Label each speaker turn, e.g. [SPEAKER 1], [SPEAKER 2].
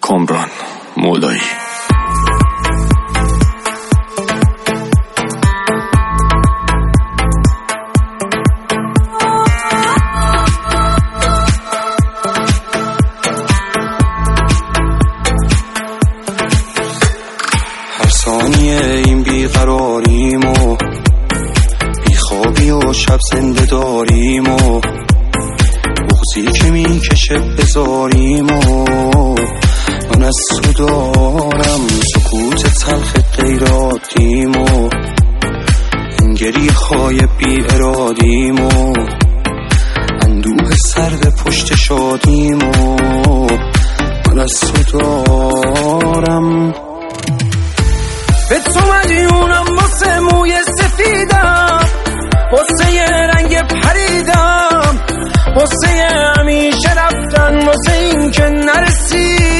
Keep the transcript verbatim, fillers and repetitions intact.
[SPEAKER 1] کامران مولایی.
[SPEAKER 2] هر ثانیه این بیقراریم و بیخوابی و شب زنده داریم و بغضی که میکشه بذاریم و من از تو دارم سکوت تلخ غیر عادیم و این گریه های بی ارادیم و اندوه سرد پشت شادیم و من از تو دارم.
[SPEAKER 3] به تو مدیونم واسه موی سفیدم، واسه رنگ پریدم، واسه همیشه رفتن، واسه این که نرسید